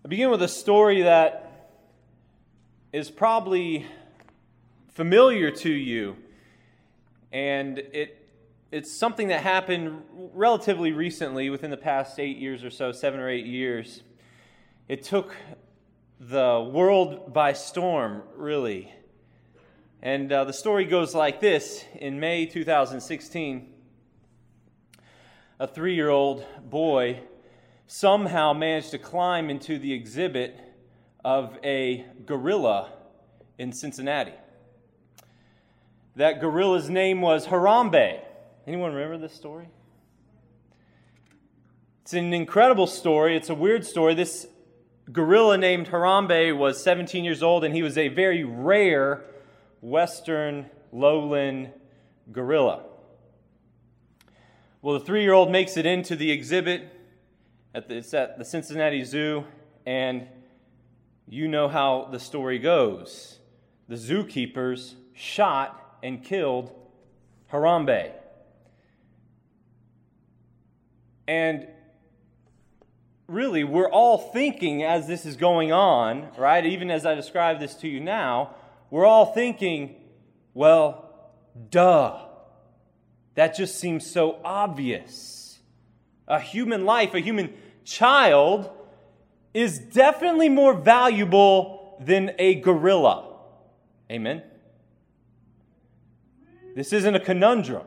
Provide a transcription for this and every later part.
I begin with a story that is probably familiar to you, and it's something that happened relatively recently, within the past 8 years or so, 7 or 8 years. It took the world by storm, really. And the story goes like this. In May 2016, a 3-year-old boy somehow managed to climb into the exhibit of a gorilla in Cincinnati. That gorilla's name was Harambe. Anyone remember this story? It's an incredible story. It's a weird story. This gorilla named Harambe was 17 years old, and he was a very rare western lowland gorilla. Well, the 3-year-old makes it into the exhibit. It's at the Cincinnati Zoo, and you know how the story goes. The zookeepers shot and killed Harambe. And really, we're all thinking as this is going on, right? Even as I describe this to you now, we're all thinking, well, duh. That just seems so obvious. A human life, a human child, is definitely more valuable than a gorilla. Amen? This isn't a conundrum.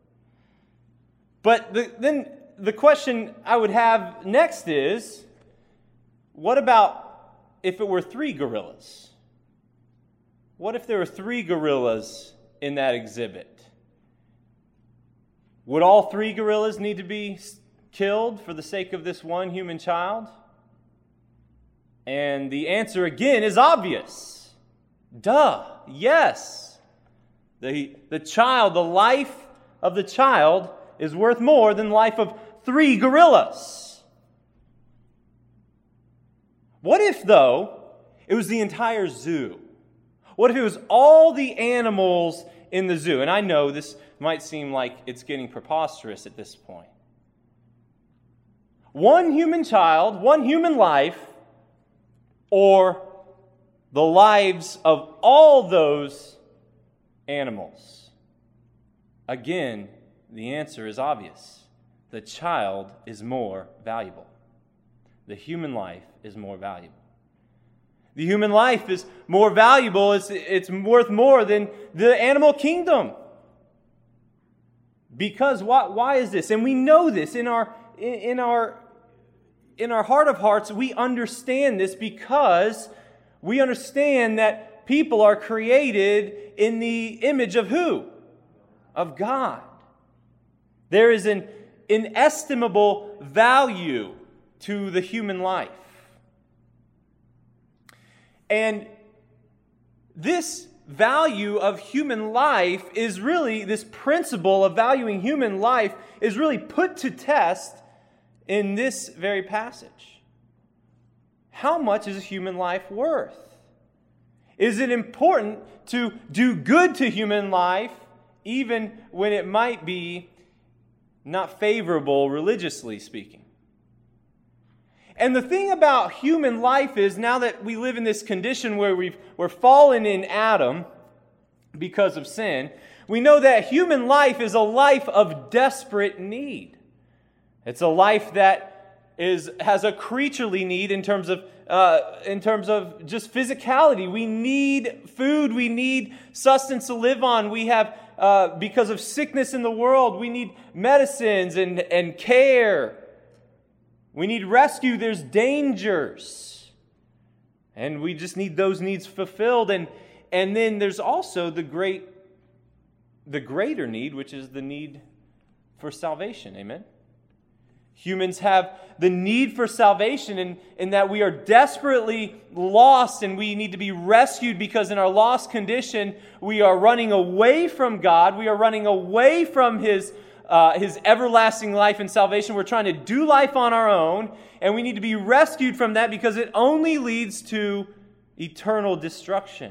But then the question I would have next is, what about if it were 3 gorillas? What if there were 3 gorillas in that exhibit? Would all 3 gorillas need to be killed for the sake of this one human child? And the answer again is obvious. Duh, yes. The child, the life of the child is worth more than the life of 3 gorillas. What if, though, it was the entire zoo? What if it was all the animals in the zoo? And I know this might seem like it's getting preposterous at this point. One human child, one human life, or the lives of all those animals? Again, the answer is obvious. The child is more valuable. The human life is more valuable. The human life is more valuable. It's worth more than the animal kingdom. Because why is this? And we know this in our heart of hearts. We understand this because we understand that people are created in the image of who? Of God. There is an inestimable value to the human life. And this value of human life is really, this principle of valuing human life is really put to test in this very passage. How much is a human life worth? Is it important to do good to human life even when it might be not favorable religiously speaking? And the thing about human life is, now that we live in this condition where we're fallen in Adam because of sin, we know that human life is a life of desperate need. It's a life that has a creaturely need in terms of just physicality. We need food. We need sustenance to live on. We have, because of sickness in the world, we need medicines and care. We need rescue. There's dangers. And we just need those needs fulfilled. And then there's also the greater need, which is the need for salvation. Amen? Humans have the need for salvation in that we are desperately lost and we need to be rescued, because in our lost condition, we are running away from God. We are running away from His everlasting life and salvation. We're trying to do life on our own, and we need to be rescued from that because it only leads to eternal destruction.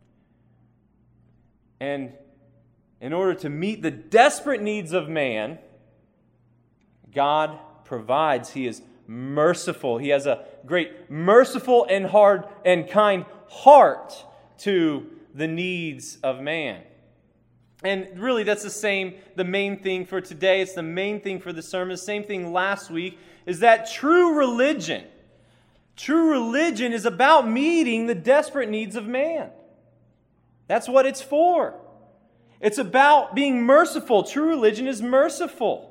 And in order to meet the desperate needs of man, God provides. He is merciful. He has a great merciful and hard and kind heart to the needs of man. And really, that's the main thing for today. It's the main thing for the sermon. Same thing last week, is that true religion is about meeting the desperate needs of man. That's what it's for. It's about being merciful. True religion is merciful.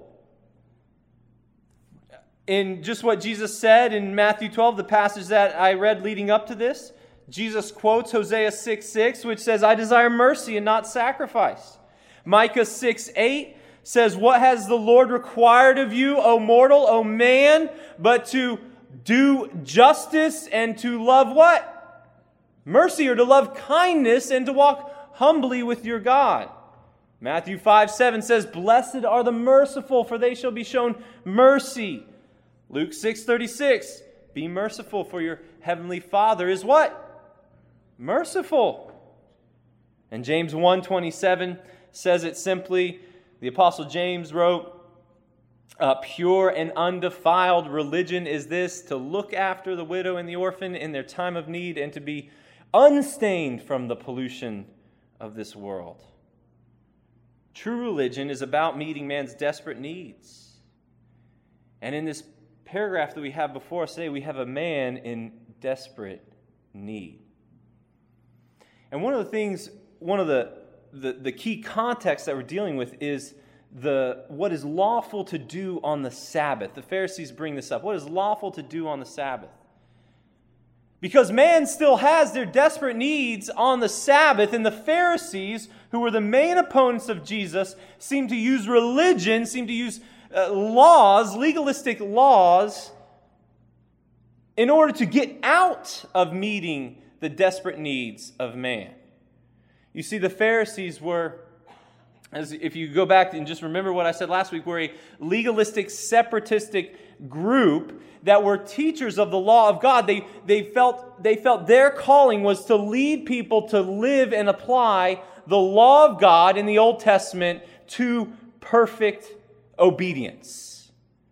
In just what Jesus said in Matthew 12, the passage that I read leading up to this, Jesus quotes Hosea 6:6, which says, I desire mercy and not sacrifice. Micah 6:8 says, what has the Lord required of you, O mortal, O man, but to do justice and to love what? Mercy, or to love kindness and to walk humbly with your God. Matthew 5:7 says, blessed are the merciful, for they shall be shown mercy. Luke 6:36, be merciful, for your heavenly Father is what? Merciful. And James 1:27 says it simply. The Apostle James wrote, pure and undefiled religion is this, to look after the widow and the orphan in their time of need and to be unstained from the pollution of this world. True religion is about meeting man's desperate needs. And in this paragraph that we have before us today, we have a man in desperate need. And one of the key context that we're dealing with is what is lawful to do on the Sabbath. The Pharisees bring this up. What is lawful to do on the Sabbath? Because man still has their desperate needs on the Sabbath, and the Pharisees, who were the main opponents of Jesus, seem to use religion, seem to use laws, legalistic laws, in order to get out of meeting the desperate needs of man. You see, the Pharisees were, if you go back and just remember what I said last week, were a legalistic, separatistic group that were teachers of the law of God. They felt their calling was to lead people to live and apply the law of God in the Old Testament to perfect obedience.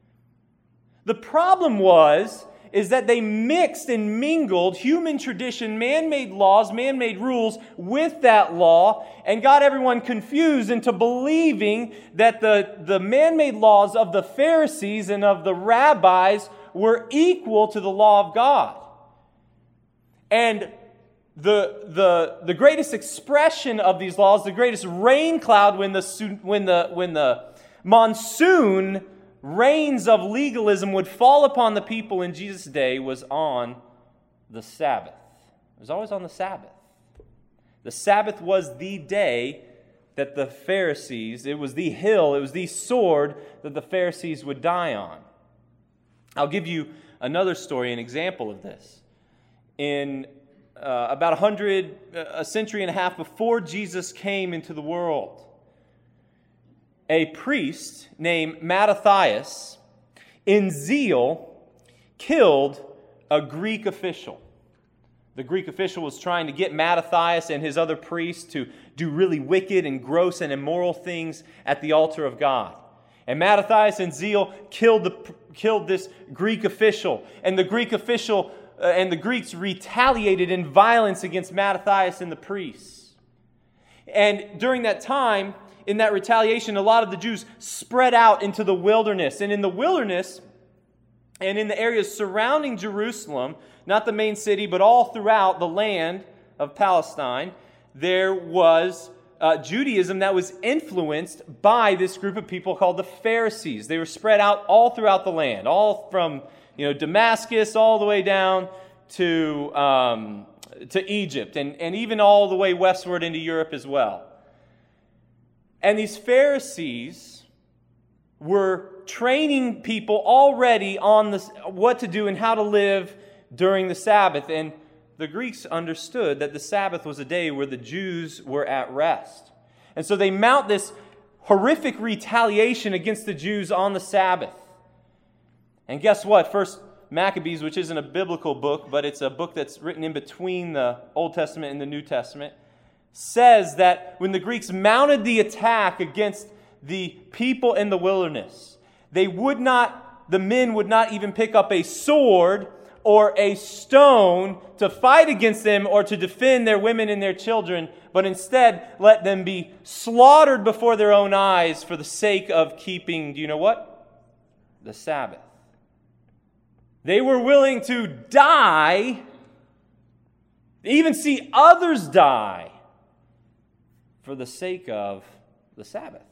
The problem is that they mixed and mingled human tradition, man-made laws, man-made rules with that law, and got everyone confused into believing that the man-made laws of the Pharisees and of the rabbis were equal to the law of God. And the greatest expression of these laws, the greatest rain cloud when the monsoon rains of legalism would fall upon the people in Jesus' day, was on the Sabbath. It was always on the Sabbath. The Sabbath was the day that the Pharisees, it was the hill, it was the sword that the Pharisees would die on. I'll give you another story, an example of this. In about a century and a half before Jesus came into the world, a priest named Mattathias, in zeal, killed a Greek official. The Greek official was trying to get Mattathias and his other priests to do really wicked and gross and immoral things at the altar of God. And Mattathias, in zeal, killed this Greek official. And the Greek official and the Greeks retaliated in violence against Mattathias and the priests. And during that time, in that retaliation, a lot of the Jews spread out into the wilderness. And in the wilderness, and in the areas surrounding Jerusalem, not the main city, but all throughout the land of Palestine, there was Judaism that was influenced by this group of people called the Pharisees. They were spread out all throughout the land, all from Damascus all the way down to Egypt, and even all the way westward into Europe as well. And these Pharisees were training people already on what to do and how to live during the Sabbath. And the Greeks understood that the Sabbath was a day where the Jews were at rest. And so they mount this horrific retaliation against the Jews on the Sabbath. And guess what? First Maccabees, which isn't a biblical book, but it's a book that's written in between the Old Testament and the New Testament, says that when the Greeks mounted the attack against the people in the wilderness, they would not the men would not even pick up a sword or a stone to fight against them or to defend their women and their children, but instead let them be slaughtered before their own eyes for the sake of keeping, do you know what? The Sabbath. They were willing to die, even see others die, for the sake of the Sabbath.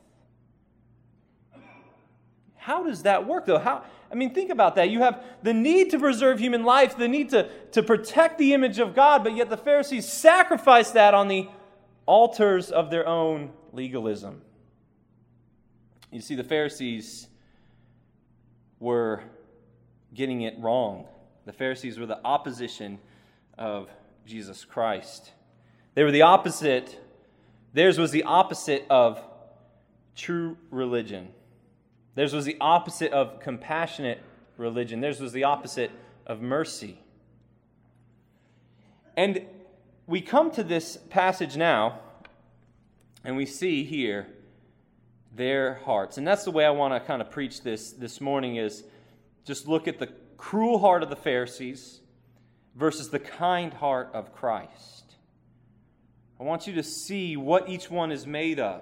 How does that work, though? Think about that. You have the need to preserve human life, the need to protect the image of God, but yet the Pharisees sacrificed that on the altars of their own legalism. You see, the Pharisees were getting it wrong. The Pharisees were the opposition of Jesus Christ. They were the opposite. Theirs was the opposite of true religion. Theirs was the opposite of compassionate religion. Theirs was the opposite of mercy. And we come to this passage now, and we see here their hearts. And that's the way I want to kind of preach this morning, is just look at the cruel heart of the Pharisees versus the kind heart of Christ. I want you to see what each one is made of.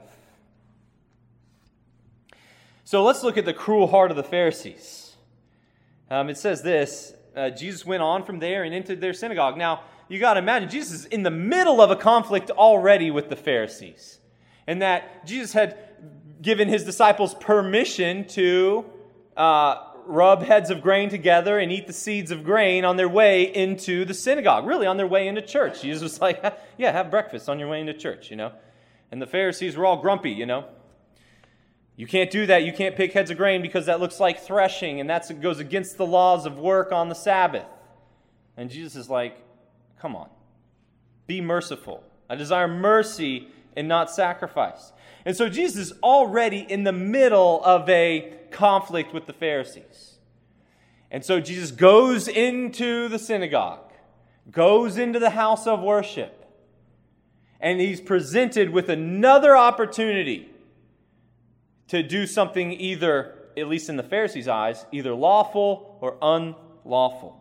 So let's look at the cruel heart of the Pharisees. It says this, Jesus went on from there and entered their synagogue. Now, you got to imagine, Jesus is in the middle of a conflict already with the Pharisees. And that Jesus had given his disciples permission to rub heads of grain together and eat the seeds of grain on their way into the synagogue. Really, on their way into church. Jesus was like, yeah, have breakfast on your way into church, And the Pharisees were all grumpy, You can't do that. You can't pick heads of grain because that looks like threshing, and that goes against the laws of work on the Sabbath. And Jesus is like, come on, be merciful. I desire mercy and not sacrifice. And so Jesus is already in the middle of a conflict with the Pharisees. And so Jesus goes into the synagogue, goes into the house of worship, and he's presented with another opportunity to do something either, at least in the Pharisees' eyes, either lawful or unlawful.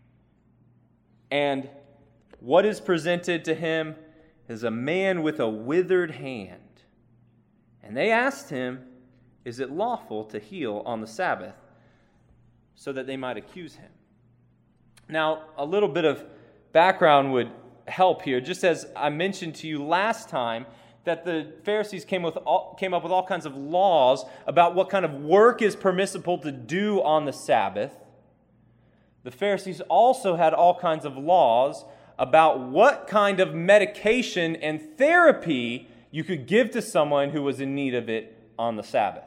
And what is presented to him is a man with a withered hand. And they asked him, is it lawful to heal on the Sabbath? So that they might accuse him. Now, a little bit of background would help here. Just as I mentioned to you last time, that the Pharisees came up with all kinds of laws about what kind of work is permissible to do on the Sabbath. The Pharisees also had all kinds of laws about what kind of medication and therapy you could give to someone who was in need of it on the Sabbath.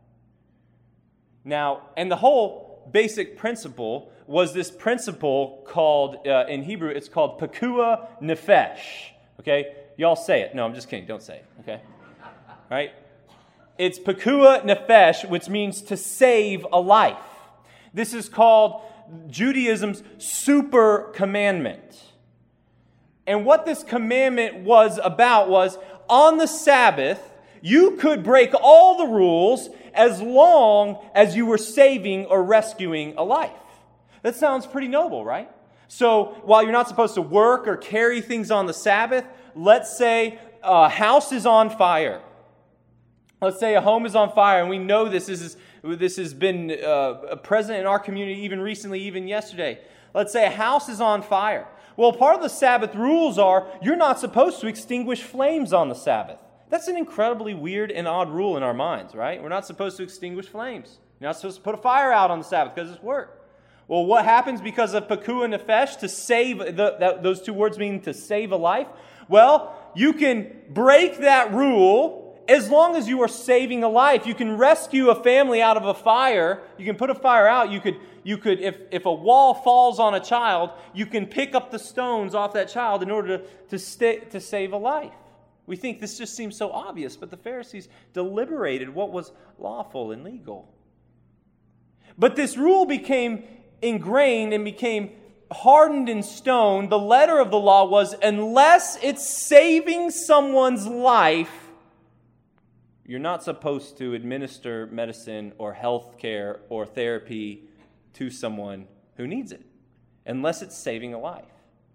Now, and the whole basic principle was this principle called, in Hebrew, it's called Pekua Nefesh. Okay? Y'all say it. No, I'm just kidding. Don't say it. Okay? All right? It's Pekua Nefesh, which means to save a life. This is called Judaism's super commandment. And what this commandment was about was, on the Sabbath, you could break all the rules as long as you were saving or rescuing a life. That sounds pretty noble, right? So while you're not supposed to work or carry things on the Sabbath, let's say a house is on fire. Let's say a home is on fire, and we know this has been present in our community even recently, even yesterday. Let's say a house is on fire. Well, part of the Sabbath rules are you're not supposed to extinguish flames on the Sabbath. That's an incredibly weird and odd rule in our minds, right? We're not supposed to extinguish flames. You're not supposed to put a fire out on the Sabbath because it's work. Well, what happens because of Pekua Nefesh, to save, those two words mean to save a life? Well, you can break that rule as long as you are saving a life. You can rescue a family out of a fire. You can put a fire out. You could, if a wall falls on a child, you can pick up the stones off that child in order to save a life. We think this just seems so obvious, but the Pharisees deliberated what was lawful and legal. But this rule became ingrained and became hardened in stone. The letter of the law was, unless it's saving someone's life, You're not supposed to administer medicine or health care or therapy to someone who needs it, unless it's saving a life.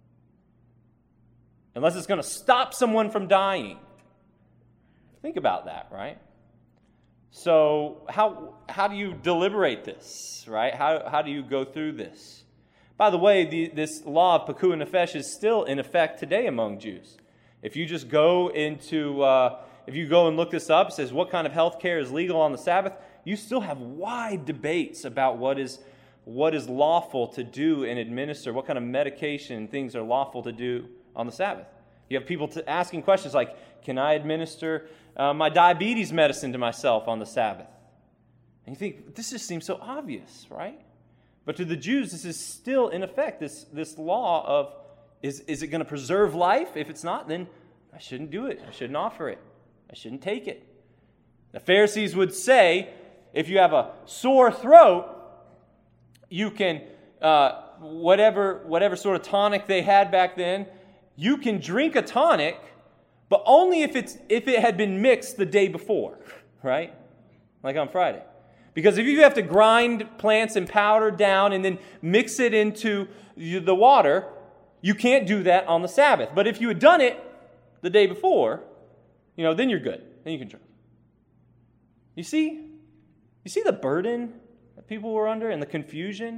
Unless it's going to stop someone from dying. Think about that, right? So how do you deliberate this, right? How do you go through this? By the way, this law of Pekuah Nefesh is still in effect today among Jews. If you just go into, if you go and look this up, it says what kind of health care is legal on the Sabbath, you still have wide debates about what is lawful to do and administer, what kind of medication and things are lawful to do on the Sabbath. You have people asking questions like, can I administer my diabetes medicine to myself on the Sabbath? And you think, this just seems so obvious, right? But to the Jews, this is still in effect, this law of, is it going to preserve life? If it's not, then I shouldn't do it. I shouldn't offer it. I shouldn't take it. The Pharisees would say, if you have a sore throat, you can, whatever sort of tonic they had back then, you can drink a tonic, but only if it had been mixed the day before, right? Like on Friday. Because if you have to grind plants and powder down and then mix it into the water, you can't do that on the Sabbath. But if you had done it the day before, then you're good. Then you can drink. You see the burden that people were under and the confusion?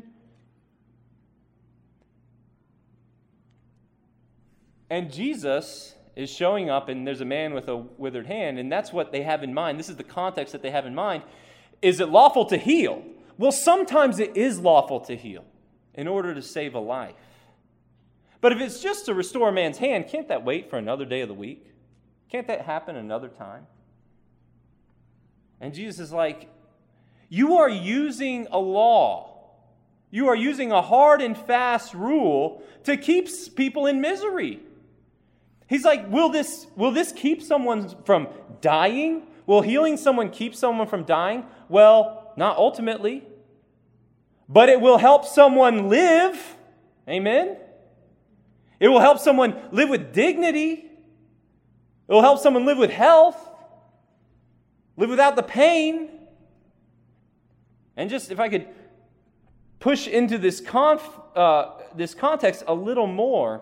And Jesus is showing up, and there's a man with a withered hand, and that's what they have in mind. This is the context that they have in mind. Is it lawful to heal? Well, sometimes it is lawful to heal in order to save a life. But if it's just to restore a man's hand, can't that wait for another day of the week? Can't that happen another time? And Jesus is like, you are using a law. You are using a hard and fast rule to keep people in misery. He's like, will this keep someone from dying? Will healing someone keep someone from dying? Well, not ultimately. But it will help someone live. Amen? It will help someone live with dignity. It will help someone live with health. Live without the pain. And just, if I could push into this context a little more,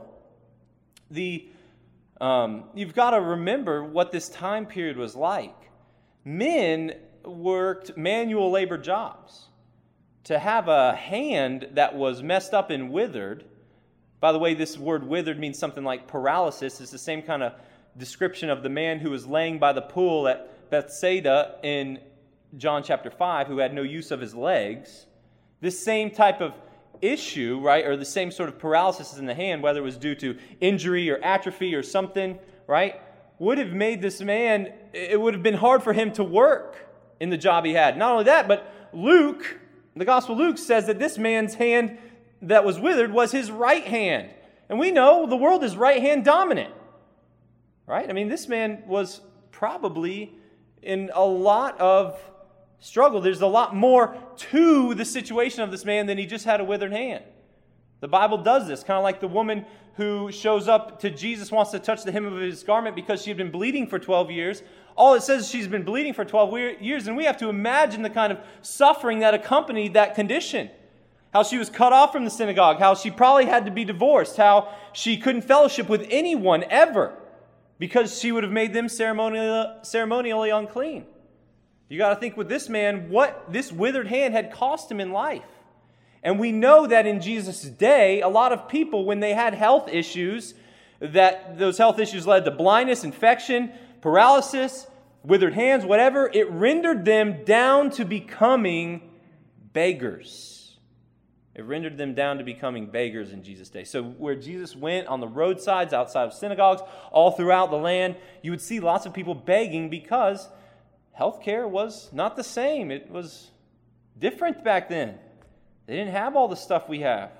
you've got to remember what this time period was like. Men worked manual labor jobs. To have a hand that was messed up and withered, by the way, this word withered means something like paralysis. It's the same kind of description of the man who was laying by the pool at Bethsaida in John chapter 5, who had no use of his legs. This same type of issue, right, or the same sort of paralysis in the hand, whether it was due to injury or atrophy or something, right, would have made this man, it would have been hard for him to work in the job he had. Not only that, but Luke, the Gospel of Luke says that this man's hand that was withered was his right hand. And we know the world is right hand dominant, right? I mean, this man was probably in a lot of struggle. There's a lot more to the situation of this man than he just had a withered hand. The Bible does this, kind of like the woman who shows up to Jesus, wants to touch the hem of his garment because she had been bleeding for 12 years. All it says is she's been bleeding for 12 years, and we have to imagine the kind of suffering that accompanied that condition. How she was cut off from the synagogue, how she probably had to be divorced, how she couldn't fellowship with anyone ever because she would have made them ceremonially unclean. You got to think with this man, what this withered hand had cost him in life. And we know that in Jesus' day, a lot of people, when they had health issues, that those health issues led to blindness, infection, paralysis, withered hands, whatever, it rendered them down to becoming beggars. It rendered them down to becoming beggars in Jesus' day. So where Jesus went, on the roadsides, outside of synagogues, all throughout the land, you would see lots of people begging because healthcare was not the same. It was different back then. They didn't have all the stuff we have.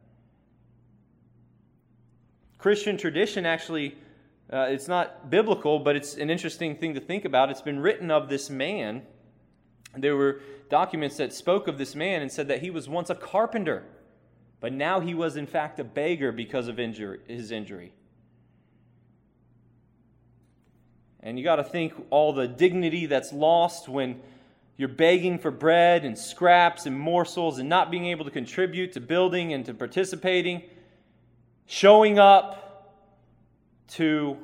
Christian tradition actually, it's not biblical, but it's an interesting thing to think about. It's been written of this man. There were documents that spoke of this man and said that he was once a carpenter, but now he was in fact a beggar because of his injury. And you got to think all the dignity that's lost when you're begging for bread and scraps and morsels and not being able to contribute to building and to participating, showing up to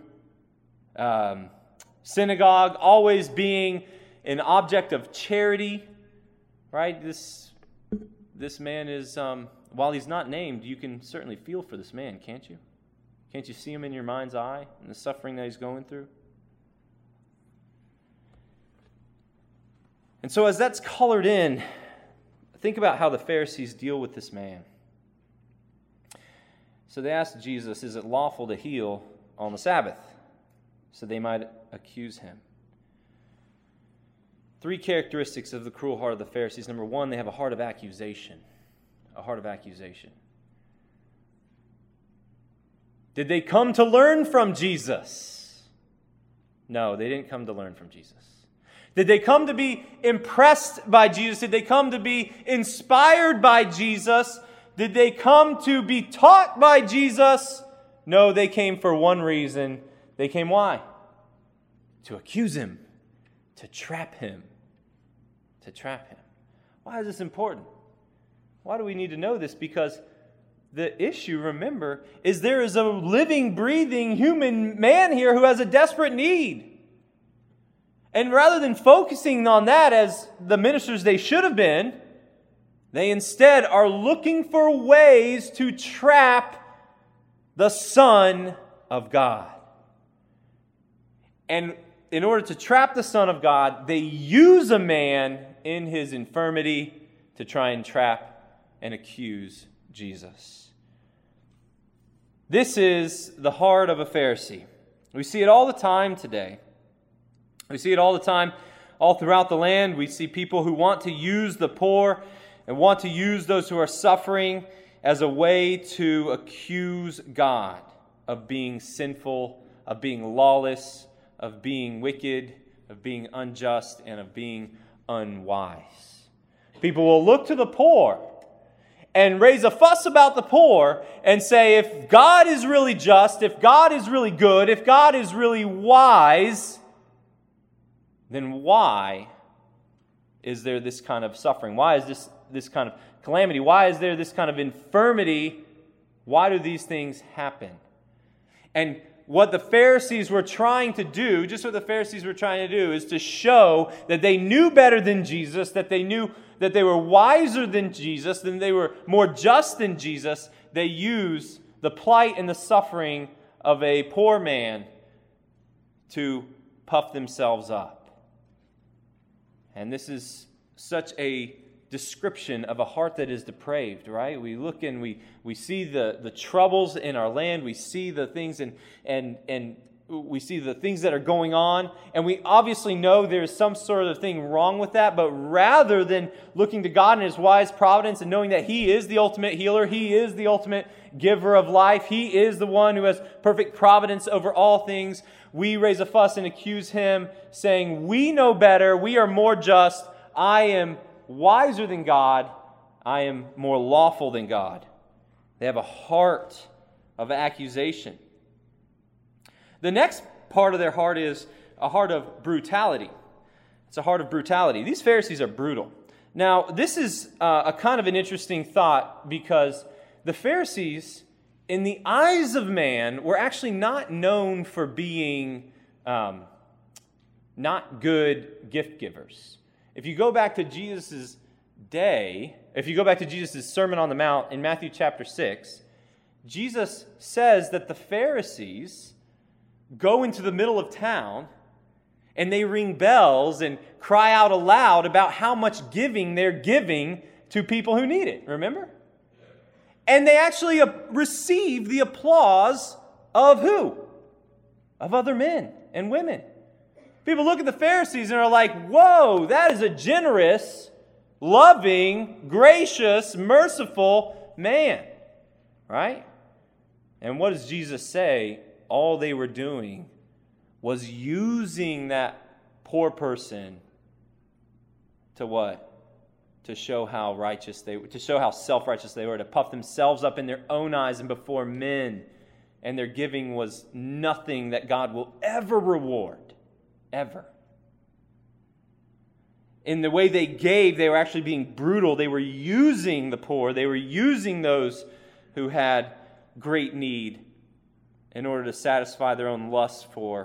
synagogue, always being an object of charity, right? This man is, while he's not named, you can certainly feel for this man, can't you? Can't you see him in your mind's eye and the suffering that he's going through? And so as that's colored in, think about how the Pharisees deal with this man. So they asked Jesus, is it lawful to heal on the Sabbath? So they might accuse him. 3 characteristics of the cruel heart of the Pharisees. Number 1, they have a heart of accusation. A heart of accusation. Did they come to learn from Jesus? No, they didn't come to learn from Jesus. Did they come to be impressed by Jesus? Did they come to be inspired by Jesus? Did they come to be taught by Jesus? No, they came for one reason. They came why? To accuse him. To trap him. To trap him. Why is this important? Why do we need to know this? Because the issue, remember, is there is a living, breathing human man here who has a desperate need. And rather than focusing on that as the ministers they should have been, they instead are looking for ways to trap the Son of God. And in order to trap the Son of God, they use a man in his infirmity to try and trap and accuse Jesus. This is the heart of a Pharisee. We see it all the time today. We see it all the time, all throughout the land. We see people who want to use the poor and want to use those who are suffering as a way to accuse God of being sinful, of being lawless, of being wicked, of being unjust, and of being unwise. People will look to the poor and raise a fuss about the poor and say, if God is really just, if God is really good, if God is really wise, then why is there this kind of suffering? Why is this kind of calamity? Why is there this kind of infirmity? Why do these things happen? And what the Pharisees were trying to do, just what the Pharisees were trying to do, is to show that they knew better than Jesus, that they knew that they were wiser than Jesus, that they were more just than Jesus. They use the plight and the suffering of a poor man to puff themselves up. And this is such a description of a heart that is depraved, right? We look and we see the troubles in our land. We see the things and we see the things that are going on. And we obviously know there's some sort of thing wrong with that. But rather than looking to God and His wise providence and knowing that He is the ultimate healer, He is the ultimate giver of life, He is the one who has perfect providence over all things, we raise a fuss and accuse Him, saying, we know better, we are more just, I am wiser than God, I am more lawful than God. They have a heart of accusation. The next part of their heart is a heart of brutality. It's a heart of brutality. These Pharisees are brutal. Now, this is a kind of an interesting thought because the Pharisees, in the eyes of man, were actually not known for being not good gift givers. If you go back to Jesus' day, if you go back to Jesus' Sermon on the Mount in Matthew chapter 6, Jesus says that the Pharisees go into the middle of town and they ring bells and cry out aloud about how much giving they're giving to people who need it. Remember? And they actually receive the applause of who? Of other men and women. People look at the Pharisees and are like, whoa, that is a generous, loving, gracious, merciful man. Right? And what does Jesus say? All they were doing was using that poor person to what? To show how righteous they were, to show how self-righteous they were, to puff themselves up in their own eyes and before men. And their giving was nothing that God will ever reward. ever. In the way they gave, they were actually being brutal. They were using the poor. They were using those who had great need in order to satisfy their own lust for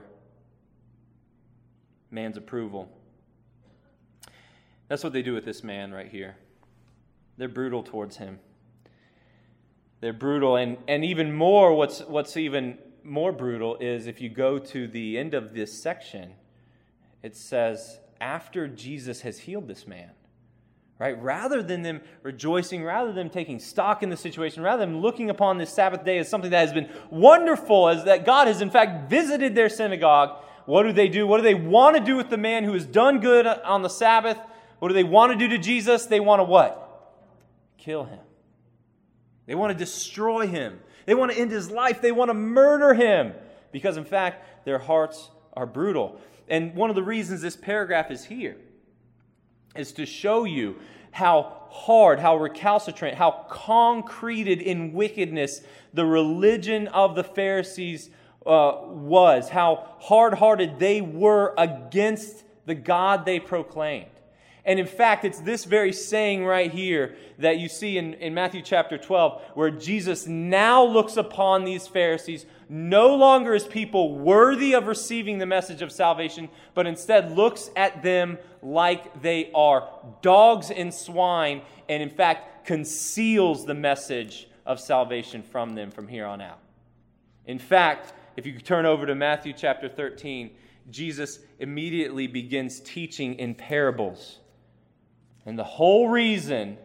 man's approval. That's what they do with this man right here. They're brutal towards him. They're brutal. And even more, what's even more brutal is if you go to the end of this section, it says, after Jesus has healed this man, right? Rather than them rejoicing, rather than them taking stock in the situation, rather than them looking upon this Sabbath day as something that has been wonderful, as that God has in fact visited their synagogue, what do they do? What do they want to do with the man who has done good on the Sabbath? What do they want to do to Jesus? They want to what? Kill him. They want to destroy him. They want to end his life. They want to murder him because, in fact, their hearts are brutal. And one of the reasons this paragraph is here is to show you how hard, how recalcitrant, how concreted in wickedness the religion of the Pharisees was, how hard-hearted they were against the God they proclaimed. And in fact, it's this very saying right here that you see in Matthew chapter 12, where Jesus now looks upon these Pharisees no longer as people worthy of receiving the message of salvation, but instead looks at them like they are dogs and swine, and in fact conceals the message of salvation from them from here on out. In fact, if you turn over to Matthew chapter 13, Jesus immediately begins teaching in parables. And the whole reason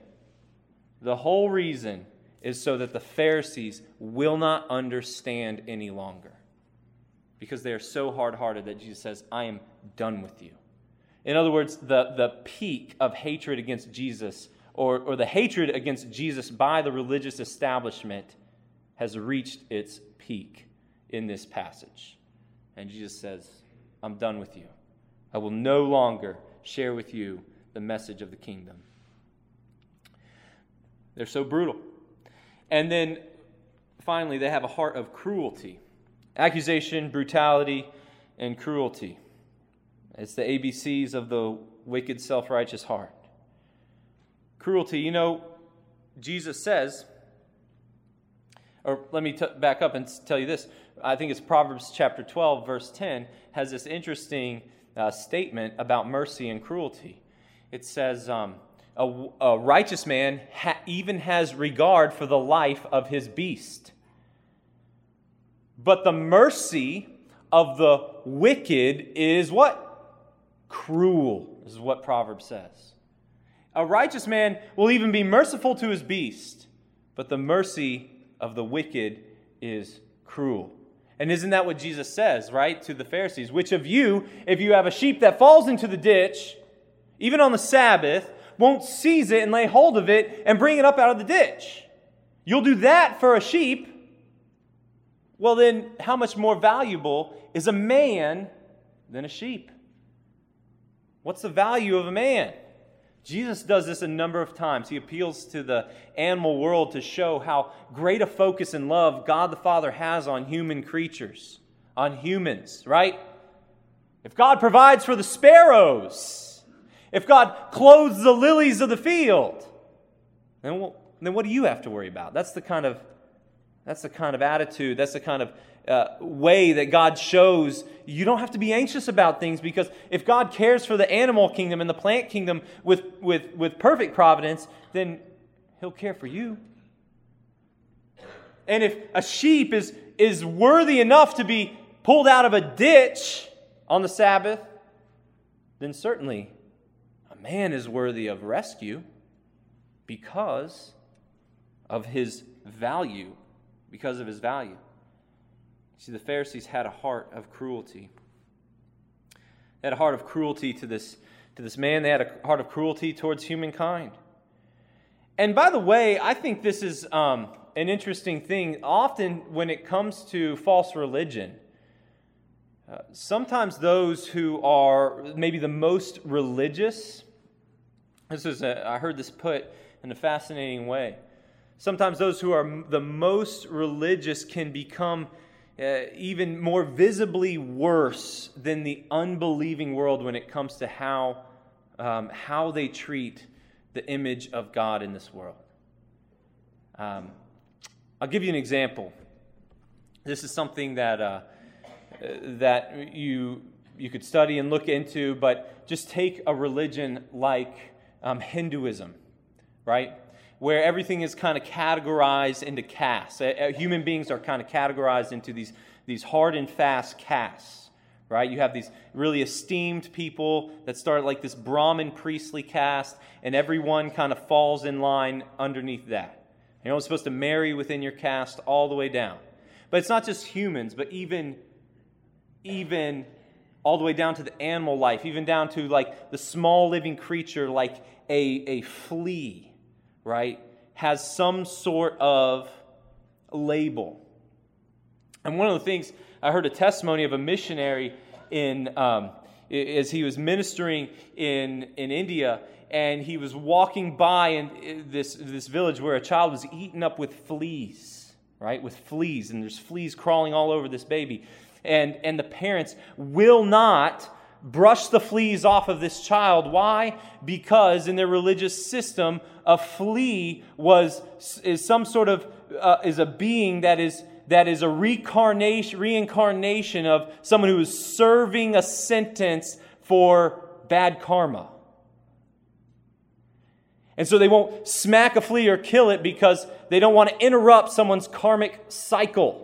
is so that the Pharisees will not understand any longer. Because they are so hard-hearted that Jesus says, I am done with you. In other words, the peak of hatred against Jesus, or the hatred against Jesus by the religious establishment, has reached its peak in this passage. And Jesus says, I'm done with you. I will no longer share with you the message of the kingdom. They're so brutal. And then finally, they have a heart of cruelty. Accusation, brutality, and cruelty. It's the ABCs of the wicked, self-righteous heart. Cruelty, Jesus says, or let me back up and tell you this. I think it's Proverbs chapter 12, verse 10, has this interesting statement about mercy and cruelty. It says, a righteous man even has regard for the life of his beast. But the mercy of the wicked is what? Cruel, is what Proverbs says. A righteous man will even be merciful to his beast, but the mercy of the wicked is cruel. And isn't that what Jesus says, right, to the Pharisees? Which of you, if you have a sheep that falls into the ditch, even on the Sabbath, won't seize it and lay hold of it and bring it up out of the ditch? You'll do that for a sheep. Well, then, how much more valuable is a man than a sheep? What's the value of a man? Jesus does this a number of times. He appeals to the animal world to show how great a focus and love God the Father has on human creatures, on humans, right? If God provides for the sparrows, if God clothes the lilies of the field, then what do you have to worry about? That's the kind of attitude, that's the kind of way that God shows you don't have to be anxious about things, because if God cares for the animal kingdom and the plant kingdom with perfect providence, then He'll care for you. And if a sheep is worthy enough to be pulled out of a ditch on the Sabbath, then certainly a man is worthy of rescue because of his value. Because of his value. See, the Pharisees had a heart of cruelty. They had a heart of cruelty to this man. They had a heart of cruelty towards humankind. And by the way, I think this is an interesting thing. Often when it comes to false religion, sometimes those who are maybe the most religious, I heard this put in a fascinating way. Sometimes those who are the most religious can become even more visibly worse than the unbelieving world when it comes to how they treat the image of God in this world. I'll give you an example. This is something that you could study and look into, but just take a religion like Hinduism, right? Where everything is kind of categorized into castes. Human beings are kind of categorized into these hard and fast castes, right? You have these really esteemed people that start like this Brahmin priestly caste, and everyone kind of falls in line underneath that. You're only supposed to marry within your caste all the way down. But it's not just humans, but even all the way down to the animal life, even down to like the small living creature like a flea, right, has some sort of label. And one of the things, I heard a testimony of a missionary as he was ministering in India, and he was walking by in this village where a child was eaten up with fleas, right? With fleas, and there's fleas crawling all over this baby. And the parents will not brush the fleas off of this child. Why? Because in their religious system, a flea is some sort of is a being that is a reincarnation of someone who is serving a sentence for bad karma. And so they won't smack a flea or kill it because they don't want to interrupt someone's karmic cycle.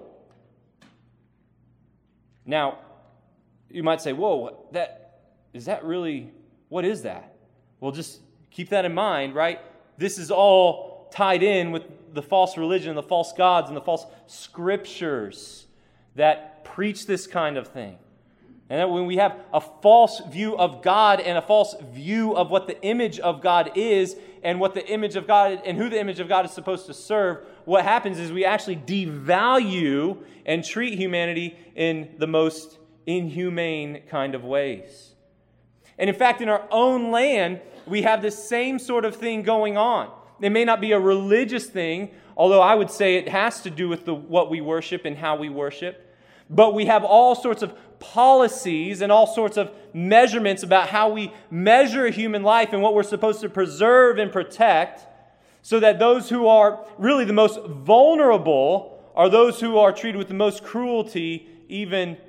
Now, you might say, whoa, is that really, what is that? Well, just keep that in mind, right? This is all tied in with the false religion, the false gods, and the false scriptures that preach this kind of thing. And that when we have a false view of God and a false view of what the image of God is and what the image of God and who the image of God is supposed to serve, what happens is we actually devalue and treat humanity in the most inhumane kind of ways. And in fact, in our own land, we have this same sort of thing going on. It may not be a religious thing, although I would say it has to do with what we worship and how we worship. But we have all sorts of policies and all sorts of measurements about how we measure human life and what we're supposed to preserve and protect, so that those who are really the most vulnerable are those who are treated with the most cruelty, even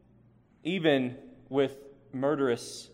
with murderous,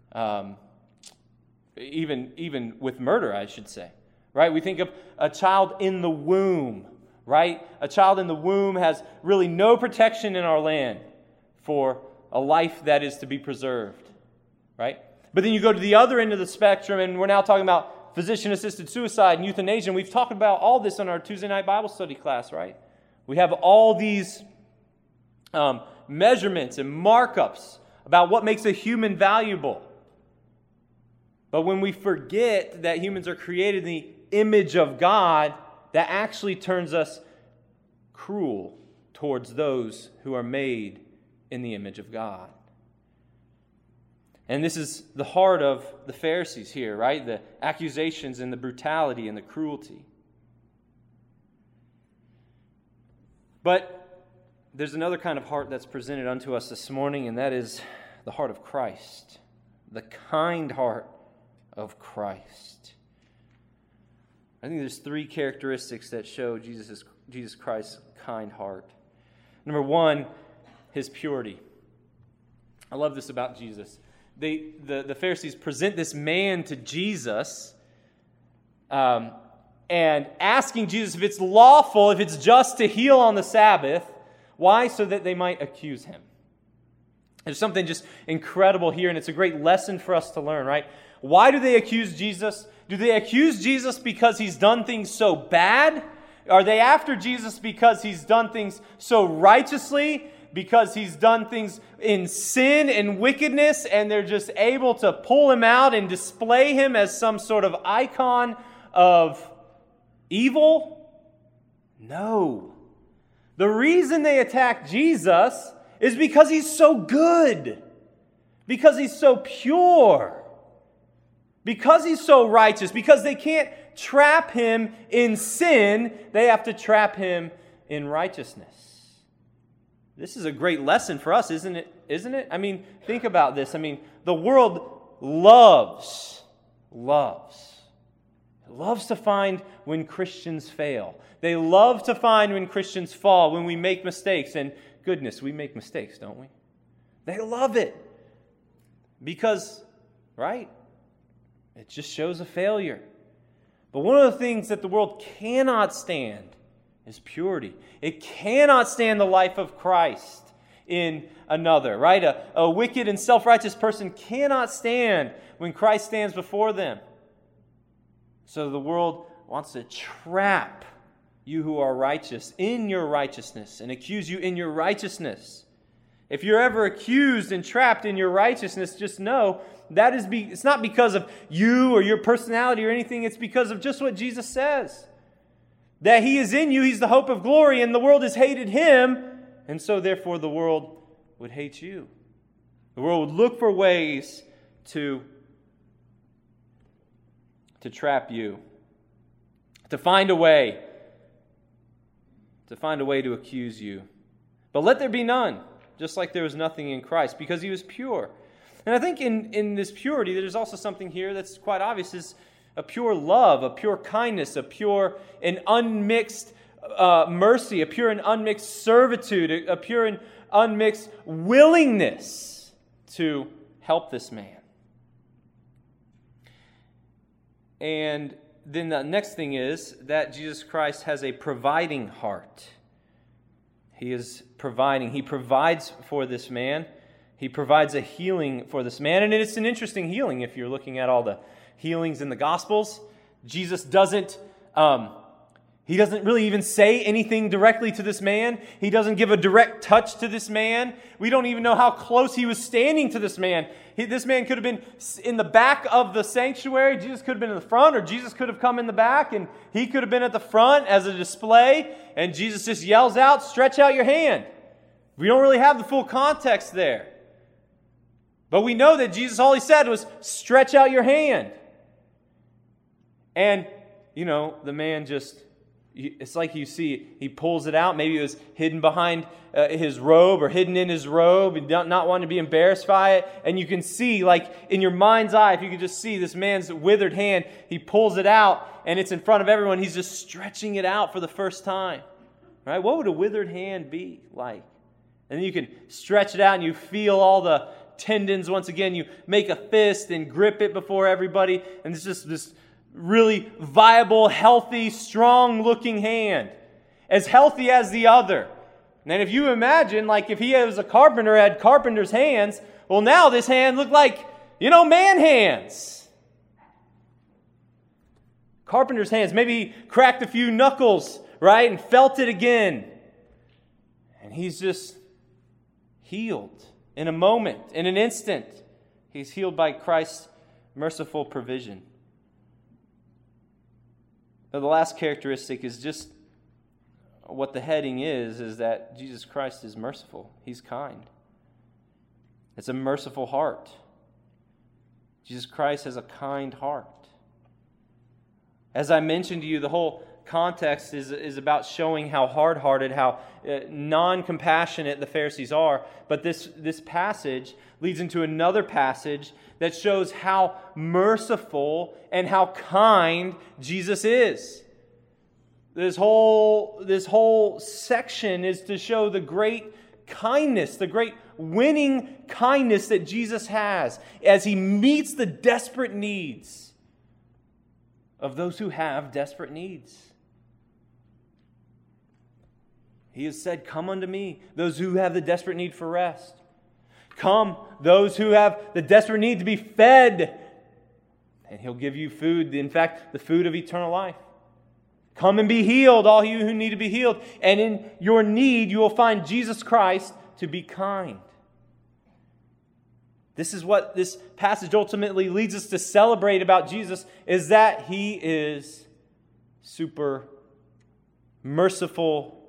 even with murder, I should say. Right? We think of a child in the womb. Right? A child in the womb has really no protection in our land for a life that is to be preserved. Right? But then you go to the other end of the spectrum, and we're now talking about physician-assisted suicide and euthanasia. And we've talked about all this in our Tuesday night Bible study class, right? We have all these measurements and markups about what makes a human valuable. But when we forget that humans are created in the image of God, that actually turns us cruel towards those who are made in the image of God. And this is the heart of the Pharisees here, right? The accusations and the brutality and the cruelty. But there's another kind of heart that's presented unto us this morning, and that is the heart of Christ. The kind heart of Christ. I think there's three characteristics that show Jesus Christ's kind heart. Number one, his purity. I love this about Jesus. The Pharisees present this man to Jesus and asking Jesus if it's lawful, if it's just to heal on the Sabbath. Why? So that they might accuse him. There's something just incredible here, and it's a great lesson for us to learn, right? Why do they accuse Jesus? Do they accuse Jesus because he's done things so bad? Are they after Jesus because he's done things so righteously? Because he's done things in sin and wickedness, and they're just able to pull him out and display him as some sort of icon of evil? No. The reason they attack Jesus is because he's so good. Because he's so pure. Because he's so righteous, because they can't trap him in sin, they have to trap him in righteousness. this is a great lesson for us, isn't it? Isn't it? I mean, think about this. I mean, the world loves to find when Christians fail. They love to find when Christians fall, when we make mistakes. And goodness, we make mistakes, don't we? They love it. Because, right? It just shows a failure. But one of the things that the world cannot stand is purity. It cannot stand the life of Christ in another, right? A wicked and self-righteous person cannot stand when Christ stands before them. So the world wants to trap you who are righteous in your righteousness and accuse you in your righteousness. If you're ever accused and trapped in your righteousness, just know that it's not because of you or your personality or anything. It's because of just what Jesus says. That He is in you, He's the hope of glory, and the world has hated Him, and so therefore the world would hate you. The world would look for ways to trap you, to find a way to accuse you. But let there be none, just like there was nothing in Christ, because He was pure. And I think in this purity, there's also something here that's quite obvious, is a pure love, a pure kindness, a pure and unmixed mercy, a pure and unmixed servitude, a pure and unmixed willingness to help this man. And then the next thing is that Jesus Christ has a providing heart. He is providing. He provides for this man. He provides a healing for this man. And it's an interesting healing if you're looking at all the healings in the Gospels. Jesus doesn't really even say anything directly to this man. He doesn't give a direct touch to this man. We don't even know how close He was standing to this man. This man could have been in the back of the sanctuary. Jesus could have been in the front, or Jesus could have come in the back, and He could have been at the front as a display, and Jesus just yells out, "Stretch out your hand." We don't really have the full context there. But we know that Jesus, all He said was, "Stretch out your hand." And, the man just, it's like you see, he pulls it out. Maybe it was hidden behind his robe or hidden in his robe and not wanting to be embarrassed by it. And you can see, like in your mind's eye, if you could just see this man's withered hand, he pulls it out and it's in front of everyone. He's just stretching it out for the first time. Right? What would a withered hand be like? And then you can stretch it out and you feel all the tendons once again. You make a fist and grip it before everybody. And it's just this really viable, healthy, strong-looking hand. As healthy as the other. And if you imagine, like if he was a carpenter, had carpenter's hands, well now this hand looked like, man hands. Carpenter's hands. Maybe he cracked a few knuckles, right, and felt it again. And he's just healed in a moment, in an instant. He's healed by Christ's merciful provision. Now, the last characteristic is just what the heading is that Jesus Christ is merciful. He's kind. It's a merciful heart. Jesus Christ has a kind heart. As I mentioned to you, the whole context is about showing how hard-hearted, how non-compassionate the Pharisees are. But this passage leads into another passage that shows how merciful and how kind Jesus is. This whole section is to show the great kindness, the great winning kindness that Jesus has as He meets the desperate needs of those who have desperate needs. He has said, "Come unto me, those who have the desperate need for rest. Come, those who have the desperate need to be fed, and He'll give you food, in fact, the food of eternal life. Come and be healed, all you who need to be healed. And in your need, you will find Jesus Christ to be kind." This is what this passage ultimately leads us to celebrate about Jesus, is that He is super merciful,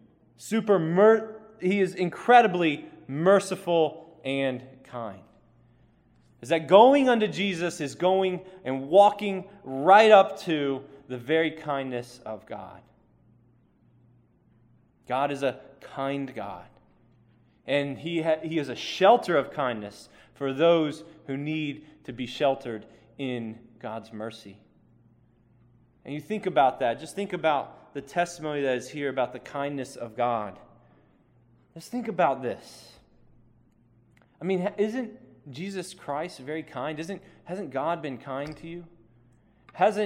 He is incredibly merciful and kind. Is that going unto Jesus is going and walking right up to the very kindness of God. God is a kind God. And He is a shelter of kindness for those who need to be sheltered in God's mercy. And you think about that. Just think about the testimony that is here about the kindness of God. Just think about this. I mean, isn't Jesus Christ very kind? Hasn't God been kind to you? Have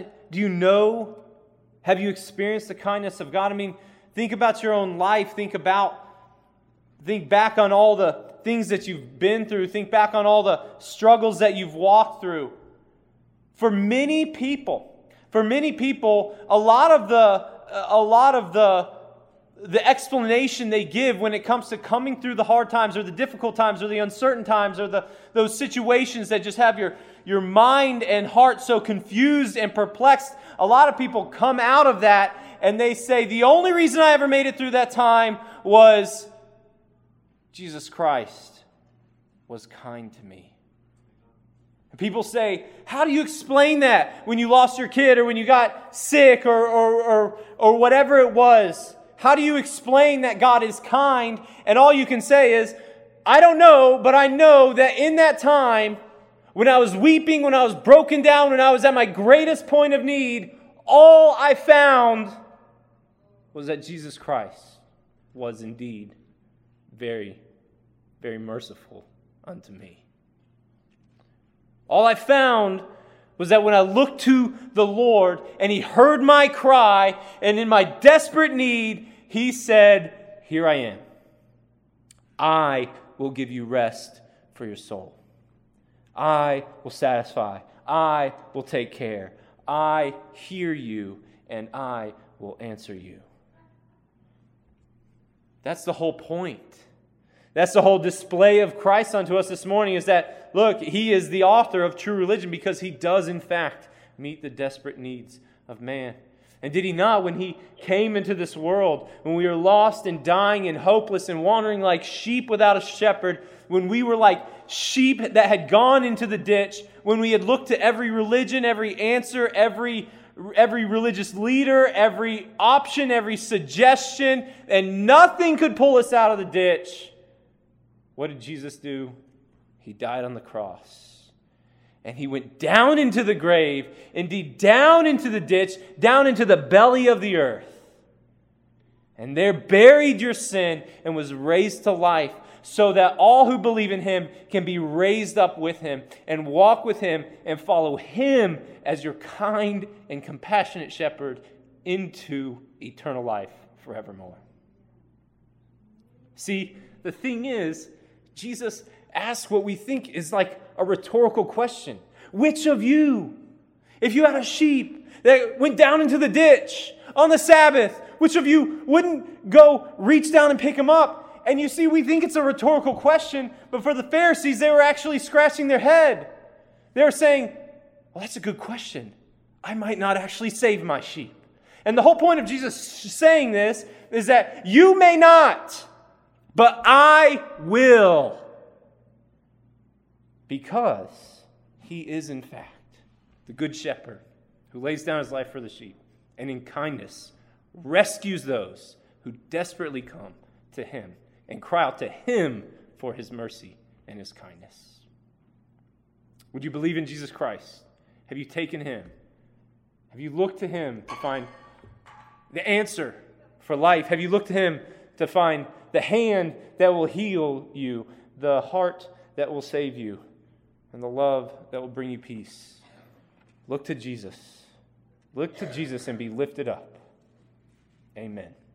you experienced the kindness of God? I mean, think about your own life. Think back on all the things that you've been through. Think back on all the struggles that you've walked through. For many people, a lot of the explanation they give when it comes to coming through the hard times or the difficult times or the uncertain times or those situations that just have your mind and heart so confused and perplexed, a lot of people come out of that and they say, the only reason I ever made it through that time was Jesus Christ was kind to me. And people say, how do you explain that when you lost your kid or when you got sick or whatever it was? How do you explain that God is kind? And all you can say is, I don't know, but I know that in that time, when I was weeping, when I was broken down, when I was at my greatest point of need, all I found was that Jesus Christ was indeed very, very merciful unto me. All I found was that when I looked to the Lord and He heard my cry, and in my desperate need, He said, here I am. I will give you rest for your soul. I will satisfy. I will take care. I hear you, and I will answer you. That's the whole point. That's the whole display of Christ unto us this morning, is that, look, He is the author of true religion because He does, in fact, meet the desperate needs of man. And did He not, when He came into this world, when we were lost and dying and hopeless and wandering like sheep without a shepherd, when we were like sheep that had gone into the ditch, when we had looked to every religion, every answer, every religious leader, every option, every suggestion, and nothing could pull us out of the ditch, what did Jesus do? He died on the cross. And He went down into the grave, indeed down into the ditch, down into the belly of the earth. And there buried your sin and was raised to life, so that all who believe in Him can be raised up with Him and walk with Him and follow Him as your kind and compassionate shepherd into eternal life forevermore. See, the thing is, Jesus asks what we think is like a rhetorical question. Which of you, if you had a sheep that went down into the ditch on the Sabbath, which of you wouldn't go reach down and pick him up? And you see, we think it's a rhetorical question, but for the Pharisees, they were actually scratching their head. They were saying, well, that's a good question. I might not actually save my sheep. And the whole point of Jesus saying this is that you may not, but I will. Because He is, in fact, the good shepherd who lays down His life for the sheep and in kindness rescues those who desperately come to Him and cry out to Him for His mercy and His kindness. Would you believe in Jesus Christ? Have you taken Him? Have you looked to Him to find the answer for life? Have you looked to Him to find the hand that will heal you, the heart that will save you, and the love that will bring you peace? Look to Jesus. Look to Jesus and be lifted up. Amen.